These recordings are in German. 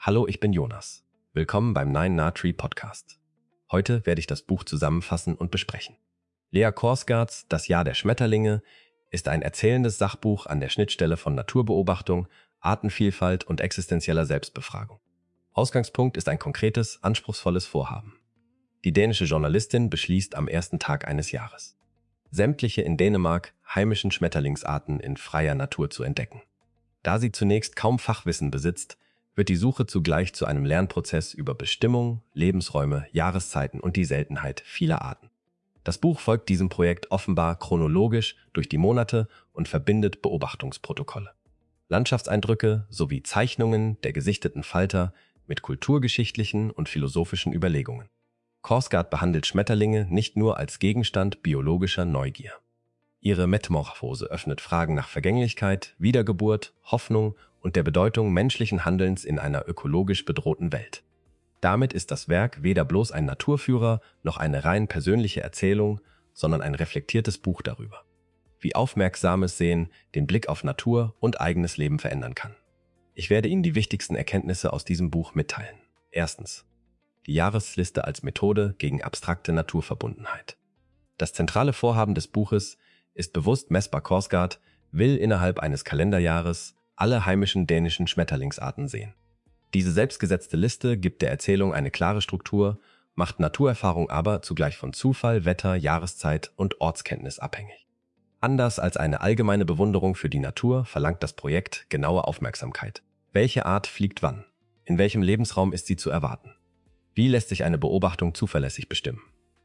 Hallo, ich bin Jonas. Willkommen beim Nine Na Tree Podcast. Heute werde ich das Buch zusammenfassen und besprechen. Lea Korsgaards Das Jahr der Schmetterlinge ist ein erzählendes Sachbuch an der Schnittstelle von Naturbeobachtung, Artenvielfalt und existenzieller Selbstbefragung. Ausgangspunkt ist ein konkretes, anspruchsvolles Vorhaben. Die dänische Journalistin beschließt am ersten Tag eines Jahres, sämtliche in Dänemark heimischen Schmetterlingsarten in freier Natur zu entdecken. Da sie zunächst kaum Fachwissen besitzt, wird die Suche zugleich zu einem Lernprozess über Bestimmung, Lebensräume, Jahreszeiten und die Seltenheit vieler Arten. Das Buch folgt diesem Projekt offenbar chronologisch durch die Monate und verbindet Beobachtungsprotokolle, Landschaftseindrücke sowie Zeichnungen der gesichteten Falter mit kulturgeschichtlichen und philosophischen Überlegungen. Korsgaard behandelt Schmetterlinge nicht nur als Gegenstand biologischer Neugier. Ihre Metamorphose öffnet Fragen nach Vergänglichkeit, Wiedergeburt, Hoffnung und der Bedeutung menschlichen Handelns in einer ökologisch bedrohten Welt. Damit ist das Werk weder bloß ein Naturführer noch eine rein persönliche Erzählung, sondern ein reflektiertes Buch darüber, wie aufmerksames Sehen den Blick auf Natur und eigenes Leben verändern kann. Ich werde Ihnen die wichtigsten Erkenntnisse aus diesem Buch mitteilen. Erstens: die Jahresliste als Methode gegen abstrakte Naturverbundenheit. Das zentrale Vorhaben des Buches ist bewusst messbar. Korsgaard will innerhalb eines Kalenderjahres alle heimischen dänischen Schmetterlingsarten sehen. Diese selbstgesetzte Liste gibt der Erzählung eine klare Struktur, macht Naturerfahrung aber zugleich von Zufall, Wetter, Jahreszeit und Ortskenntnis abhängig. Anders als eine allgemeine Bewunderung für die Natur verlangt das Projekt genaue Aufmerksamkeit. Welche Art fliegt wann? In welchem Lebensraum ist sie zu erwarten? Wie lässt sich eine Beobachtung zuverlässig bestimmen?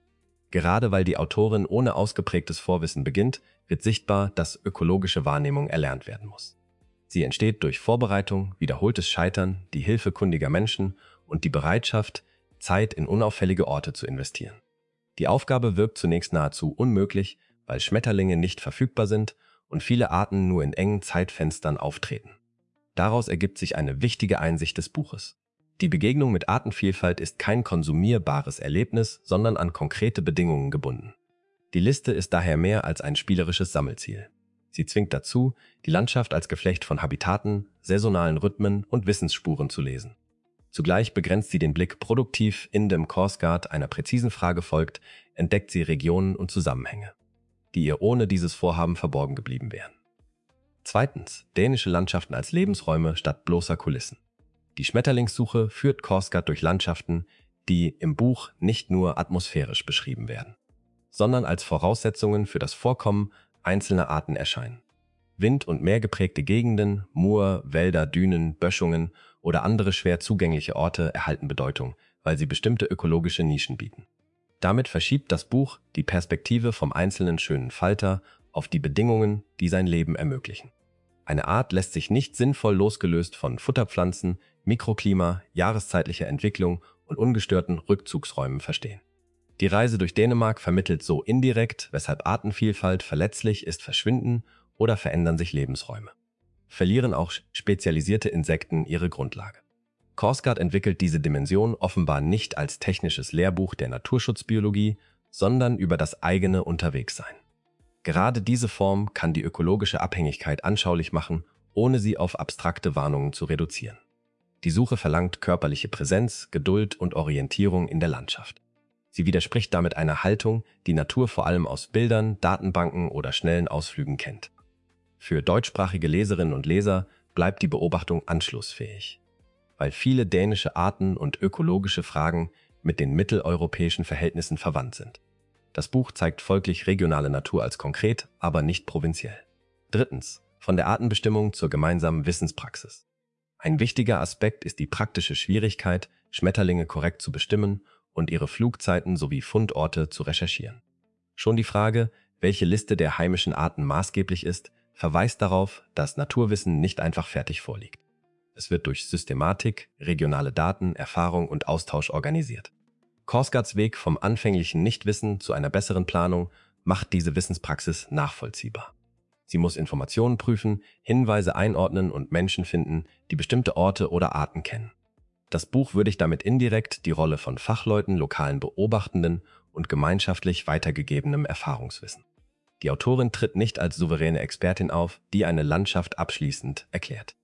Gerade weil die Autorin ohne ausgeprägtes Vorwissen beginnt, wird sichtbar, dass ökologische Wahrnehmung erlernt werden muss. Sie entsteht durch Vorbereitung, wiederholtes Scheitern, die Hilfe kundiger Menschen und die Bereitschaft, Zeit in unauffällige Orte zu investieren. Die Aufgabe wirkt zunächst nahezu unmöglich, weil Schmetterlinge nicht verfügbar sind und viele Arten nur in engen Zeitfenstern auftreten. Daraus ergibt sich eine wichtige Einsicht des Buches. Die Begegnung mit Artenvielfalt ist kein konsumierbares Erlebnis, sondern an konkrete Bedingungen gebunden. Die Liste ist daher mehr als ein spielerisches Sammelziel. Sie zwingt dazu, die Landschaft als Geflecht von Habitaten, saisonalen Rhythmen und Wissensspuren zu lesen. Zugleich begrenzt sie den Blick produktiv, indem Korsgaard einer präzisen Frage folgt, entdeckt sie Regionen und Zusammenhänge, die ihr ohne dieses Vorhaben verborgen geblieben wären. Zweitens: dänische Landschaften als Lebensräume statt bloßer Kulissen. Die Schmetterlingssuche führt Korsgaard durch Landschaften, die im Buch nicht nur atmosphärisch beschrieben werden, sondern als Voraussetzungen für das Vorkommen einzelner Arten erscheinen. Wind- und meergeprägte Gegenden, Moor, Wälder, Dünen, Böschungen oder andere schwer zugängliche Orte erhalten Bedeutung, weil sie bestimmte ökologische Nischen bieten. Damit verschiebt das Buch die Perspektive vom einzelnen schönen Falter auf die Bedingungen, die sein Leben ermöglichen. Eine Art lässt sich nicht sinnvoll losgelöst von Futterpflanzen, Mikroklima, jahreszeitlicher Entwicklung und ungestörten Rückzugsräumen verstehen. Die Reise durch Dänemark vermittelt so indirekt, weshalb Artenvielfalt verletzlich ist, verschwinden oder verändern sich Lebensräume. Verlieren auch spezialisierte Insekten ihre Grundlage. Korsgaard entwickelt diese Dimension offenbar nicht als technisches Lehrbuch der Naturschutzbiologie, sondern über das eigene Unterwegssein. Gerade diese Form kann die ökologische Abhängigkeit anschaulich machen, ohne sie auf abstrakte Warnungen zu reduzieren. Die Suche verlangt körperliche Präsenz, Geduld und Orientierung in der Landschaft. Sie widerspricht damit einer Haltung, die Natur vor allem aus Bildern, Datenbanken oder schnellen Ausflügen kennt. Für deutschsprachige Leserinnen und Leser bleibt die Beobachtung anschlussfähig, weil viele dänische Arten und ökologische Fragen mit den mitteleuropäischen Verhältnissen verwandt sind. Das Buch zeigt folglich regionale Natur als konkret, aber nicht provinziell. Drittens: von der Artenbestimmung zur gemeinsamen Wissenspraxis. Ein wichtiger Aspekt ist die praktische Schwierigkeit, Schmetterlinge korrekt zu bestimmen und ihre Flugzeiten sowie Fundorte zu recherchieren. Schon die Frage, welche Liste der heimischen Arten maßgeblich ist, verweist darauf, dass Naturwissen nicht einfach fertig vorliegt. Es wird durch Systematik, regionale Daten, Erfahrung und Austausch organisiert. Korsgaards Weg vom anfänglichen Nichtwissen zu einer besseren Planung macht diese Wissenspraxis nachvollziehbar. Sie muss Informationen prüfen, Hinweise einordnen und Menschen finden, die bestimmte Orte oder Arten kennen. Das Buch würdigt damit indirekt die Rolle von Fachleuten, lokalen Beobachtenden und gemeinschaftlich weitergegebenem Erfahrungswissen. Die Autorin tritt nicht als souveräne Expertin auf, die eine Landschaft abschließend erklärt.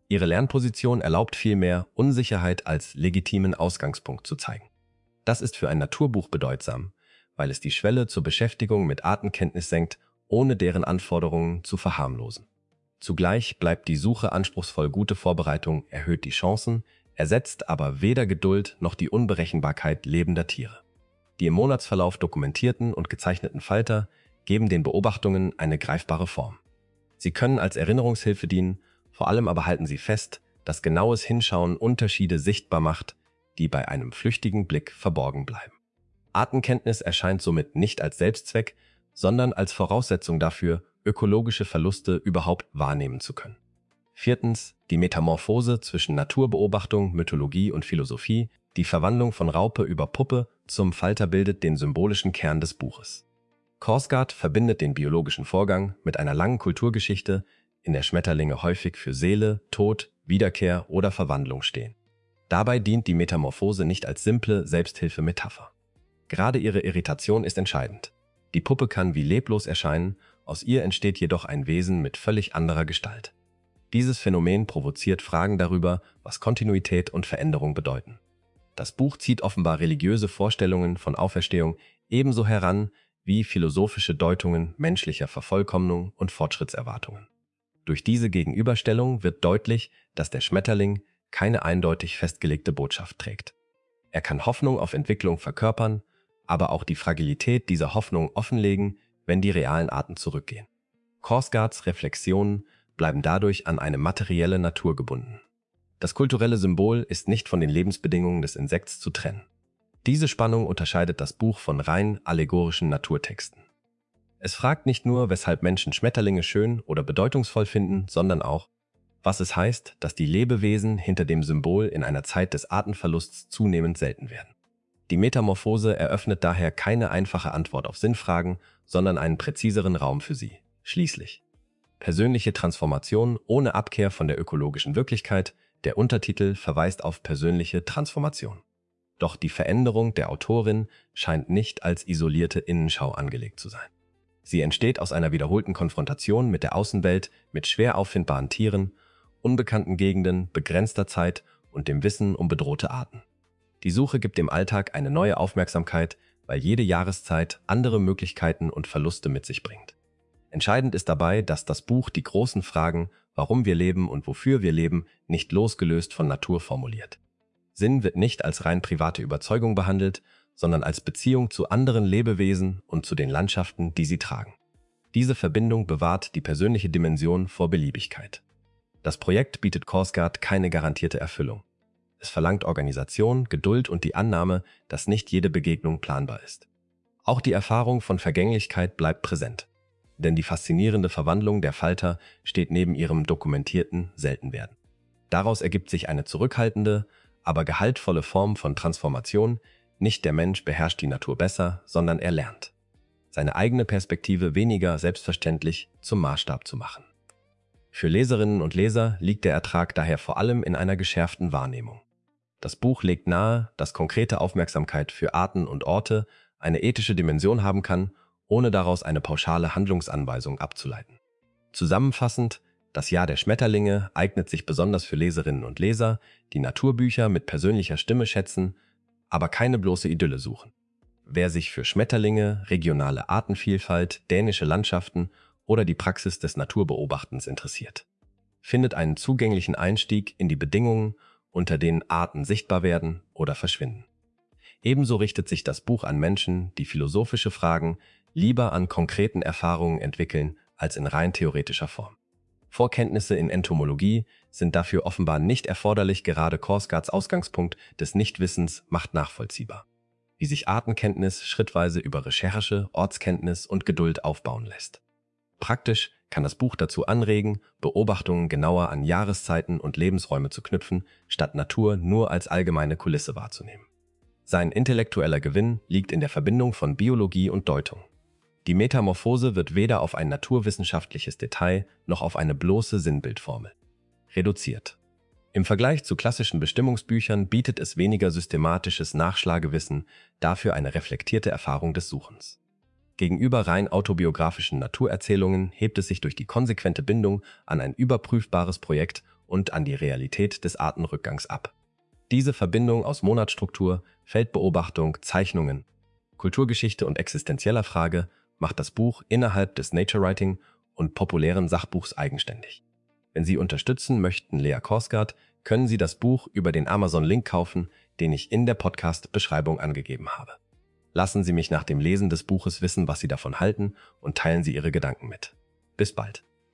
Ihre Lernposition erlaubt vielmehr, Unsicherheit als legitimen Ausgangspunkt zu zeigen. Das ist für ein Naturbuch bedeutsam, weil es die Schwelle zur Beschäftigung mit Artenkenntnis senkt, ohne deren Anforderungen zu verharmlosen. Zugleich bleibt die Suche anspruchsvoll, gute Vorbereitung erhöht die Chancen, ersetzt aber weder Geduld noch die Unberechenbarkeit lebender Tiere. Die im Monatsverlauf dokumentierten und gezeichneten Falter geben den Beobachtungen eine greifbare Form. Sie können als Erinnerungshilfe dienen, vor allem aber halten sie fest, dass genaues Hinschauen Unterschiede sichtbar macht, die bei einem flüchtigen Blick verborgen bleiben. Artenkenntnis erscheint somit nicht als Selbstzweck, sondern als Voraussetzung dafür, ökologische Verluste überhaupt wahrnehmen zu können. Viertens, die Metamorphose zwischen Naturbeobachtung, Mythologie und Philosophie, die Verwandlung von Raupe über Puppe zum Falter bildet den symbolischen Kern des Buches. Korsgaard verbindet den biologischen Vorgang mit einer langen Kulturgeschichte, in der Schmetterlinge häufig für Seele, Tod, Wiederkehr oder Verwandlung stehen. Dabei dient die Metamorphose nicht als simple Selbsthilfemetapher. Gerade ihre Irritation ist entscheidend. Die Puppe kann wie leblos erscheinen, aus ihr entsteht jedoch ein Wesen mit völlig anderer Gestalt. Dieses Phänomen provoziert Fragen darüber, was Kontinuität und Veränderung bedeuten. Das Buch zieht offenbar religiöse Vorstellungen von Auferstehung ebenso heran wie philosophische Deutungen menschlicher Vervollkommnung und Fortschrittserwartungen. Durch diese Gegenüberstellung wird deutlich, dass der Schmetterling keine eindeutig festgelegte Botschaft trägt. Er kann Hoffnung auf Entwicklung verkörpern, aber auch die Fragilität dieser Hoffnung offenlegen, wenn die realen Arten zurückgehen. Korsgaards Reflexionen bleiben dadurch an eine materielle Natur gebunden. Das kulturelle Symbol ist nicht von den Lebensbedingungen des Insekts zu trennen. Diese Spannung unterscheidet das Buch von rein allegorischen Naturtexten. Es fragt nicht nur, weshalb Menschen Schmetterlinge schön oder bedeutungsvoll finden, sondern auch, was es heißt, dass die Lebewesen hinter dem Symbol in einer Zeit des Artenverlusts zunehmend selten werden. Die Metamorphose eröffnet daher keine einfache Antwort auf Sinnfragen, sondern einen präziseren Raum für sie. Schließlich: Persönliche Transformation ohne Abkehr von der ökologischen Wirklichkeit. Der Untertitel verweist auf persönliche Transformation. Doch die Veränderung der Autorin scheint nicht als isolierte Innenschau angelegt zu sein. Sie entsteht aus einer wiederholten Konfrontation mit der Außenwelt, mit schwer auffindbaren Tieren, unbekannten Gegenden, begrenzter Zeit und dem Wissen um bedrohte Arten. Die Suche gibt dem Alltag eine neue Aufmerksamkeit, weil jede Jahreszeit andere Möglichkeiten und Verluste mit sich bringt. Entscheidend ist dabei, dass das Buch die großen Fragen, warum wir leben und wofür wir leben, nicht losgelöst von Natur formuliert. Sinn wird nicht als rein private Überzeugung behandelt, sondern als Beziehung zu anderen Lebewesen und zu den Landschaften, die sie tragen. Diese Verbindung bewahrt die persönliche Dimension vor Beliebigkeit. Das Projekt bietet Korsgaard keine garantierte Erfüllung. Es verlangt Organisation, Geduld und die Annahme, dass nicht jede Begegnung planbar ist. Auch die Erfahrung von Vergänglichkeit bleibt präsent, denn die faszinierende Verwandlung der Falter steht neben ihrem dokumentierten Seltenwerden. Daraus ergibt sich eine zurückhaltende, aber gehaltvolle Form von Transformation. Nicht der Mensch beherrscht die Natur besser, sondern er lernt, seine eigene Perspektive weniger selbstverständlich zum Maßstab zu machen. Für Leserinnen und Leser liegt der Ertrag daher vor allem in einer geschärften Wahrnehmung. Das Buch legt nahe, dass konkrete Aufmerksamkeit für Arten und Orte eine ethische Dimension haben kann, ohne daraus eine pauschale Handlungsanweisung abzuleiten. Zusammenfassend: Das Jahr der Schmetterlinge eignet sich besonders für Leserinnen und Leser, die Naturbücher mit persönlicher Stimme schätzen, aber keine bloße Idylle suchen. Wer sich für Schmetterlinge, regionale Artenvielfalt, dänische Landschaften oder die Praxis des Naturbeobachtens interessiert, findet einen zugänglichen Einstieg in die Bedingungen, unter denen Arten sichtbar werden oder verschwinden. Ebenso richtet sich das Buch an Menschen, die philosophische Fragen lieber an konkreten Erfahrungen entwickeln als in rein theoretischer Form. Vorkenntnisse in Entomologie sind dafür offenbar nicht erforderlich, gerade Korsgaards Ausgangspunkt des Nichtwissens macht nachvollziehbar, wie sich Artenkenntnis schrittweise über Recherche, Ortskenntnis und Geduld aufbauen lässt. Praktisch kann das Buch dazu anregen, Beobachtungen genauer an Jahreszeiten und Lebensräume zu knüpfen, statt Natur nur als allgemeine Kulisse wahrzunehmen. Sein intellektueller Gewinn liegt in der Verbindung von Biologie und Deutung. Die Metamorphose wird weder auf ein naturwissenschaftliches Detail noch auf eine bloße Sinnbildformel reduziert. Im Vergleich zu klassischen Bestimmungsbüchern bietet es weniger systematisches Nachschlagewissen, dafür eine reflektierte Erfahrung des Suchens. Gegenüber rein autobiografischen Naturerzählungen hebt es sich durch die konsequente Bindung an ein überprüfbares Projekt und an die Realität des Artenrückgangs ab. Diese Verbindung aus Monatsstruktur, Feldbeobachtung, Zeichnungen, Kulturgeschichte und existenzieller Frage macht das Buch innerhalb des Nature Writing und populären Sachbuchs eigenständig. Wenn Sie unterstützen möchten Lea Korsgaard, können Sie das Buch über den Amazon-Link kaufen, den ich in der Podcast-Beschreibung angegeben habe. Lassen Sie mich nach dem Lesen des Buches wissen, was Sie davon halten, und teilen Sie Ihre Gedanken mit. Bis bald.